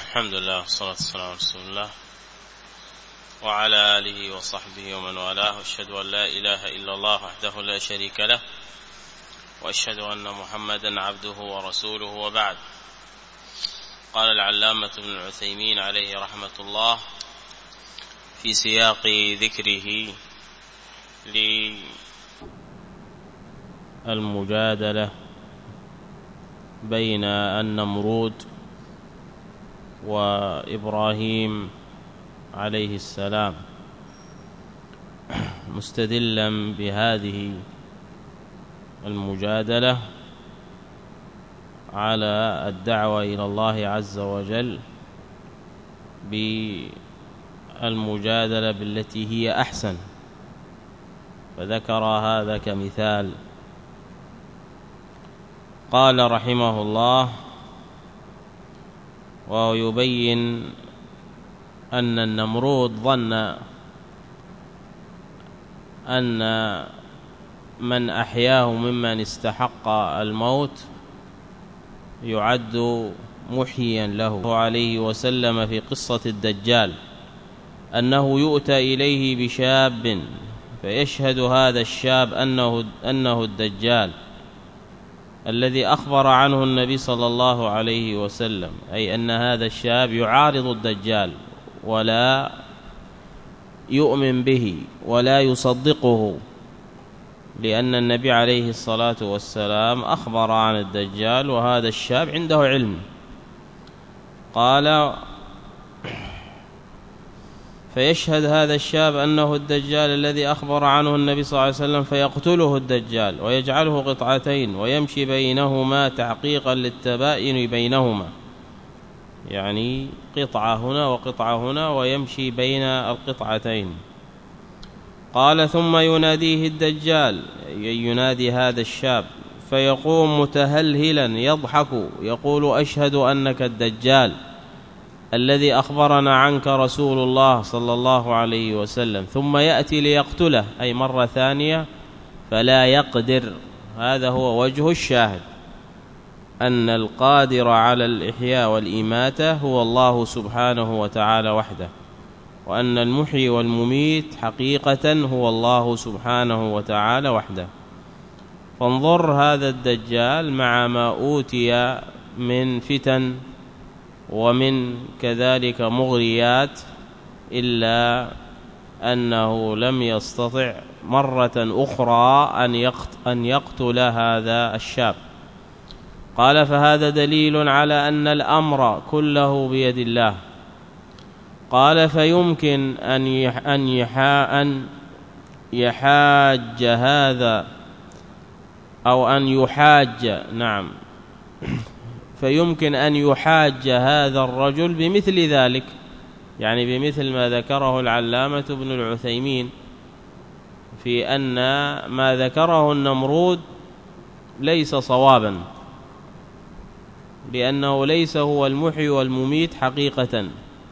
الحمد لله والصلاة والسلام على رسول الله وعلى آله وصحبه ومن والاه، وأشهد أن لا إله إلا الله وحده لا شريك له، وأشهد أن محمدا عبده ورسوله، وبعد. قال العلامة ابن العثيمين عليه رحمة الله في سياق ذكره للمجادلة بين النمرود وإبراهيم عليه السلام، مستدلا بهذه المجادلة على الدعوة إلى الله عز وجل بالمجادلة بالتي هي أحسن، فذكر هذا كمثال. قال رحمه الله: ويبين أن النمرود ظن أن من أحياه ممن استحق الموت يعد محيا له عليه وسلم في قصة الدجال، أنه يؤتى إليه بشاب فيشهد هذا الشاب أنه الدجال الذي أخبر عنه النبي صلى الله عليه وسلم، أي أن هذا الشاب يعارض الدجال ولا يؤمن به ولا يصدقه، لأن النبي عليه الصلاة والسلام أخبر عن الدجال وهذا الشاب عنده علم. قال: فيشهد هذا الشاب أنه الدجال الذي أخبر عنه النبي صلى الله عليه وسلم، فيقتله الدجال ويجعله قطعتين ويمشي بينهما تحقيقا للتباين بينهما، يعني قطعة هنا وقطعة هنا ويمشي بين القطعتين. قال: ثم يناديه الدجال، ينادي هذا الشاب، فيقوم متهلهلا يضحك يقول: أشهد أنك الدجال الذي أخبرنا عنك رسول الله صلى الله عليه وسلم، ثم يأتي ليقتله أي مرة ثانية فلا يقدر. هذا هو وجه الشاهد، أن القادر على الإحياء والإماتة هو الله سبحانه وتعالى وحده، وأن المحيي والمميت حقيقة هو الله سبحانه وتعالى وحده. فانظر هذا الدجال مع ما أوتي من فتن ومن كذلك مغريات، إلا أنه لم يستطع مرة أخرى أن يقتل هذا الشاب. قال: فهذا دليل على أن الأمر كله بيد الله. قال: فيمكن أن يحاج هذا أو أن يحاج، نعم، فيمكن أن يحاج هذا الرجل بمثل ذلك، يعني بمثل ما ذكره العلامة ابن العثيمين في أن ما ذكره النمرود ليس صوابا، لأنه ليس هو المحيي والمميت حقيقة،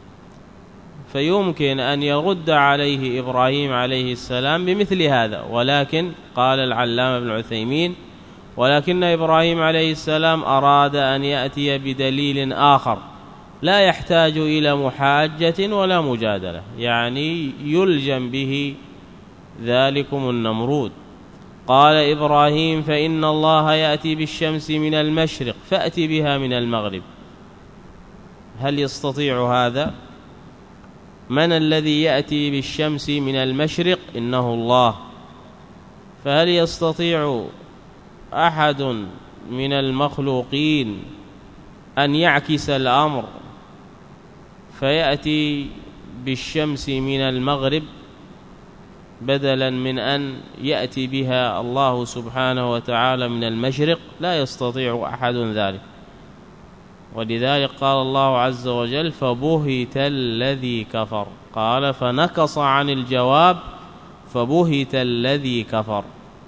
فيمكن أن يرد عليه إبراهيم عليه السلام بمثل هذا. ولكن قال العلامة ابن عثيمين: ولكن إبراهيم عليه السلام أراد أن يأتي بدليل آخر لا يحتاج إلى محاجة ولا مجادلة، يعني يلجم به ذلكم النمرود. قال إبراهيم: فإن الله يأتي بالشمس من المشرق فأتي بها من المغرب. هل يستطيع هذا؟ من الذي يأتي بالشمس من المشرق؟ إنه الله. فهل يستطيع أحد من المخلوقين أن يعكس الأمر فيأتي بالشمس من المغرب بدلا من أن يأتي بها الله سبحانه وتعالى من المشرق؟ لا يستطيع أحد ذلك. ولذلك قال الله عز وجل: فبهت الذي كفر. قال: فنكص عن الجواب فبهت الذي كفر.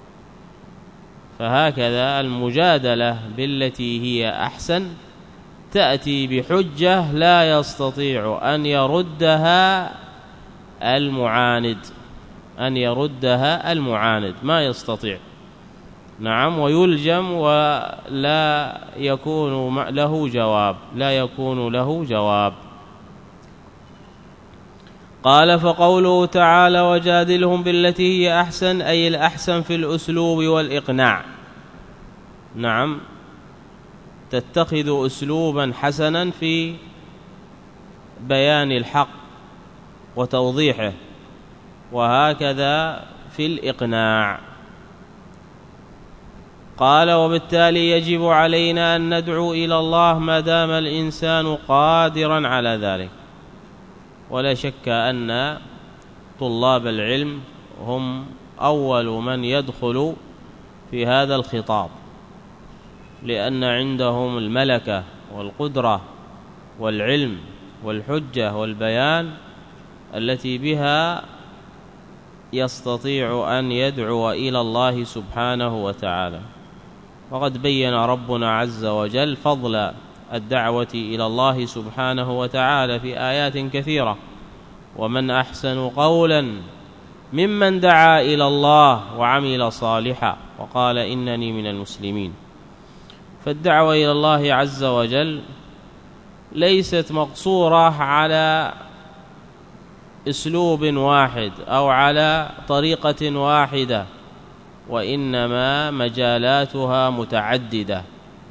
فهكذا المجادلة بالتي هي أحسن تأتي بحجة لا يستطيع أن يردها المعاند، ما يستطيع. نعم، ويلجم ولا يكون له جواب، لا يكون له جواب. قال: فقوله تعالى: وجادلهم بالتي هي أحسن، أي الأحسن في الأسلوب والإقناع. نعم، تتخذ أسلوبا حسنا في بيان الحق وتوضيحه، وهكذا في الإقناع. قال: وبالتالي يجب علينا أن ندعو إلى الله ما دام الإنسان قادرا على ذلك. ولا شك أن طلاب العلم هم أول من يدخل في هذا الخطاب، لأن عندهم الملكة والقدرة والعلم والحجة والبيان التي بها يستطيع أن يدعو إلى الله سبحانه وتعالى. وقد بين ربنا عز وجل فضل الدعوة إلى الله سبحانه وتعالى في آيات كثيرة: ومن أحسن قولا ممن دعا إلى الله وعمل صالحا وقال إنني من المسلمين. فالدعوة إلى الله عز وجل ليست مقصورة على أسلوب واحد أو على طريقة واحدة، وإنما مجالاتها متعددة،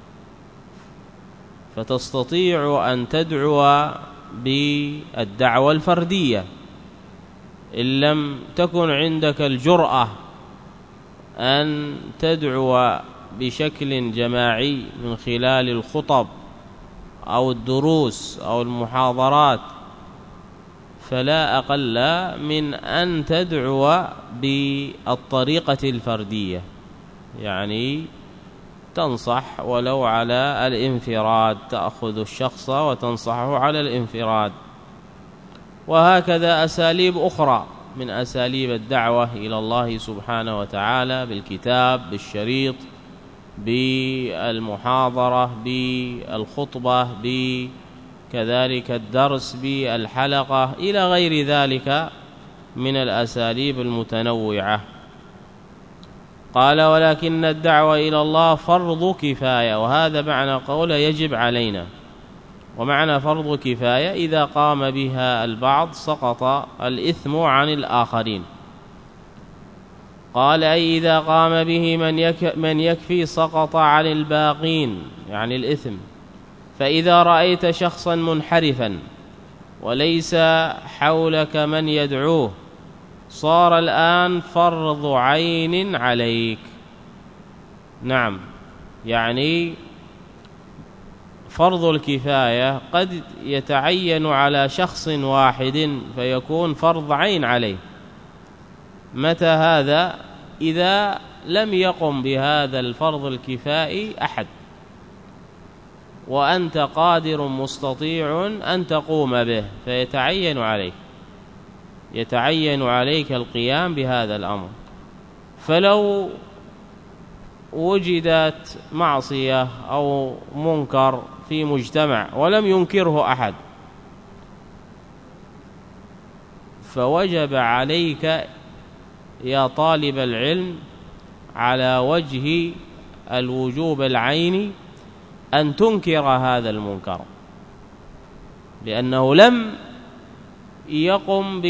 فتستطيع أن تدعو بالدعوة الفردية إن لم تكن عندك الجرأة أن تدعو بشكل جماعي من خلال الخطب أو الدروس أو المحاضرات، فلا أقل من أن تدعو بالطريقة الفردية، يعني تنصح ولو على الانفراد، تأخذ الشخص وتنصحه على الانفراد. وهكذا أساليب أخرى من أساليب الدعوة إلى الله سبحانه وتعالى: بالكتاب، بالشريط، بالمحاضرة، بالخطبة، كذلك الدرس، بالحلقة، إلى غير ذلك من الأساليب المتنوعة. قال: ولكن الدعوة إلى الله فرض كفاية، وهذا معنى قول يجب علينا. ومعنى فرض كفاية إذا قام بها البعض سقط الإثم عن الآخرين. قال: أي إذا قام به من يكفي سقط عن الباقين، يعني الإثم. فإذا رأيت شخصا منحرفا وليس حولك من يدعوه صار الآن فرض عين عليك. نعم، يعني فرض الكفاية قد يتعين على شخص واحد فيكون فرض عين عليه. متى هذا؟ إذا لم يقم بهذا الفرض الكفائي أحد، وأنت قادر مستطيع أن تقوم به، فيتعين عليك القيام بهذا الأمر. فلو وجدت معصية أو منكر في مجتمع ولم ينكره أحد، فوجب عليك يا طالب العلم على وجه الوجوب العيني أن تنكر هذا المنكر، لأنه لم يقم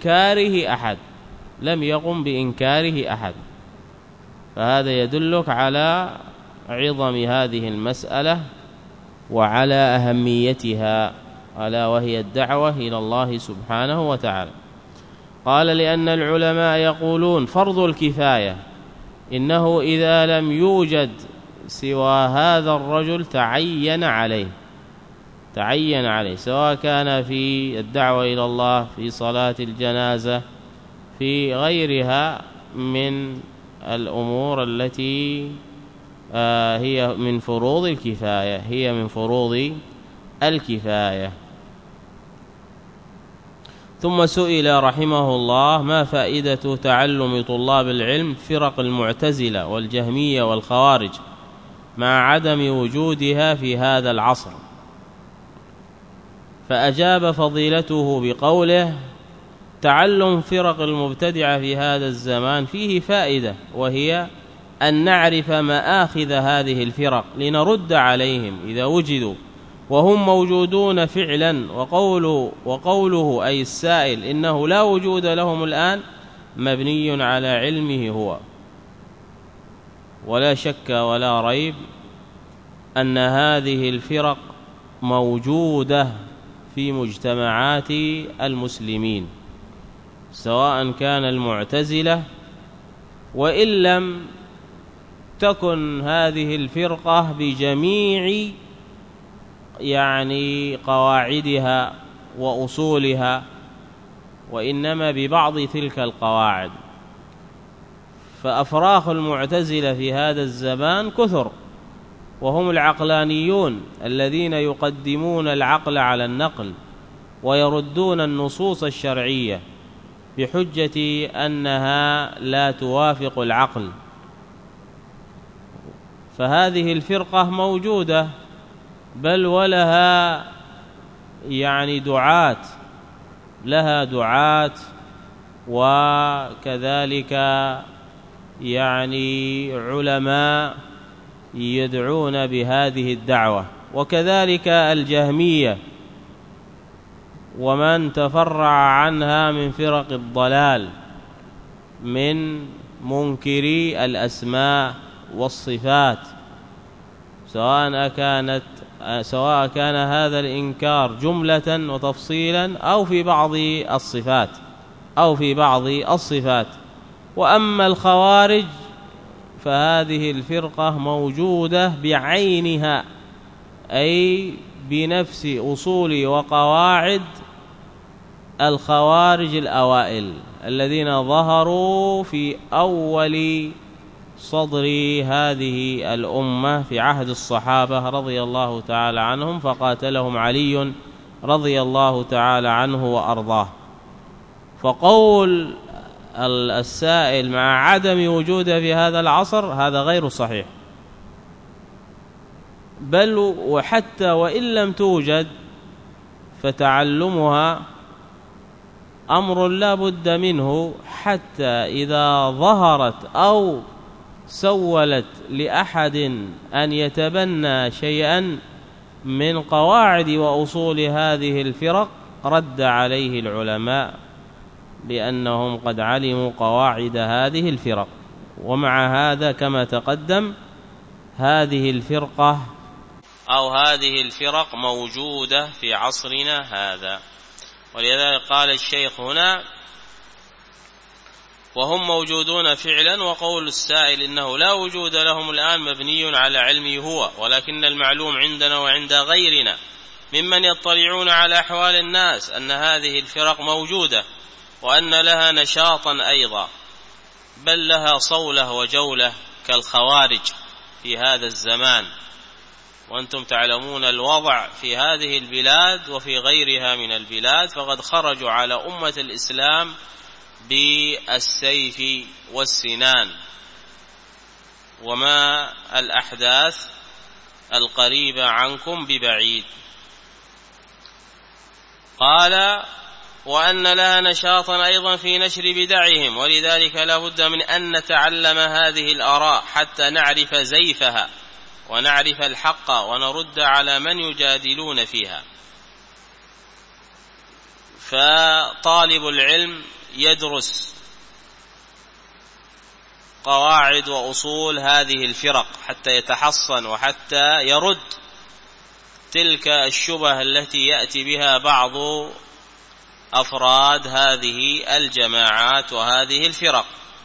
بإنكاره أحد. فهذا يدلك على عظم هذه المسألة وعلى أهميتها، ألا وهي الدعوة إلى الله سبحانه وتعالى. قال: لأن العلماء يقولون فرض الكفاية إنه إذا لم يوجد سوى هذا الرجل تعين عليه، سواء كان في الدعوة إلى الله، في صلاة الجنازة، في غيرها من الأمور التي هي من فروض الكفاية. ثم سئل رحمه الله: ما فائدة تعلم طلاب العلم فرق المعتزلة والجهمية والخوارج مع عدم وجودها في هذا العصر؟ فأجاب فضيلته بقوله: تعلم فرق المبتدعة في هذا الزمان فيه فائدة، وهي أن نعرف مآخذ هذه الفرق لنرد عليهم إذا وجدوا وهم موجودون فعلا. وقوله أي السائل إنه لا وجود لهم الآن مبني على علمه هو، ولا شك ولا ريب أن هذه الفرق موجودة في مجتمعات المسلمين، سواء كان المعتزلة، وإن لم تكن هذه الفرقة بجميع قواعدها وأصولها، وإنما ببعض تلك القواعد. فأفراخ المعتزلة في هذا الزمان كثر، وهم العقلانيون الذين يقدمون العقل على النقل ويردون النصوص الشرعية بحجة أنها لا توافق العقل. فهذه الفرقة موجودة، بل ولها دعاة، لها دعاة، وكذلك علماء يدعون بهذه الدعوة، وكذلك الجهمية ومن تفرع عنها من فرق الضلال من منكري الأسماء والصفات، سواء كان هذا الإنكار جملة وتفصيلا أو في بعض الصفات. وأما الخوارج فهذه الفرقة موجودة بعينها، أي بنفس أصول وقواعد الخوارج الأوائل الذين ظهروا في أول صدر هذه الأمة في عهد الصحابة رضي الله تعالى عنهم، فقاتلهم علي رضي الله تعالى عنه وأرضاه. فقول السائل مع عدم وجوده في هذا العصر هذا غير صحيح، بل وحتى وإن لم توجد فتعلمها أمر لا بد منه، حتى إذا ظهرت أو سولت لأحد أن يتبنى شيئا من قواعد وأصول هذه الفرق رد عليه العلماء لأنهم قد علموا قواعد هذه الفرق. ومع هذا كما تقدم هذه الفرقة أو هذه الفرق موجودة في عصرنا هذا. ولذلك قال الشيخ هنا وهم موجودون فعلا. وقول السائل إنه لا وجود لهم الآن مبني على علمه هو، ولكن المعلوم عندنا وعند غيرنا ممن يطلعون على أحوال الناس أن هذه الفرق موجودة، وأن لها نشاطا أيضا، بل لها صولة وجولة كالخوارج في هذا الزمان. وأنتم تعلمون الوضع في هذه البلاد وفي غيرها من البلاد، فقد خرجوا على أمة الإسلام بالسيف والسنان. وما الأحداث القريبة عنكم ببعيد. قال وأن لها نشاطا أيضا في نشر بدعهم، ولذلك لا بد من أن نتعلم هذه الآراء حتى نعرف زيفها ونعرف الحق ونرد على من يجادلون فيها. فطالب العلم يدرس قواعد وأصول هذه الفرق حتى يتحصن وحتى يرد تلك الشبه التي يأتي بها بعض أفراد هذه الجماعات وهذه الفرق.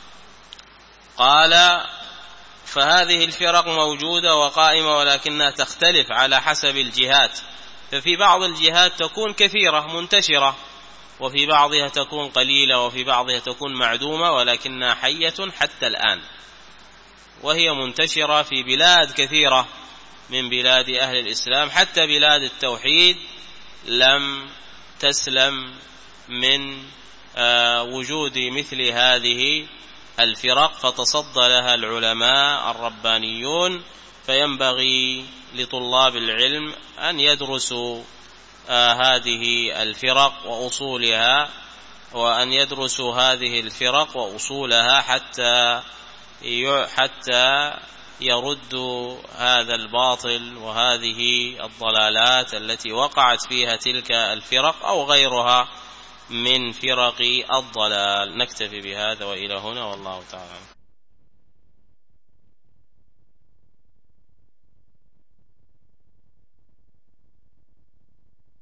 قال فهذه الفرق موجودة وقائمة، ولكنها تختلف على حسب الجهات. ففي بعض الجهات تكون كثيرة منتشرة، وفي بعضها تكون قليلة، وفي بعضها تكون معدومة، ولكنها حية حتى الآن، وهي منتشرة في بلاد كثيرة من بلاد أهل الإسلام. حتى بلاد التوحيد لم تسلم من وجود مثل هذه الفرق، فتصدى لها العلماء الربانيون. فينبغي لطلاب العلم أن يدرسوا هذه الفرق وأصولها، وأن يدرسوا هذه الفرق وأصولها حتى حتى يردوا هذا الباطل وهذه الضلالات التي وقعت فيها تلك الفرق أو غيرها من فرق الضلال. نكتفي بهذا وإلى هنا والله تعالى.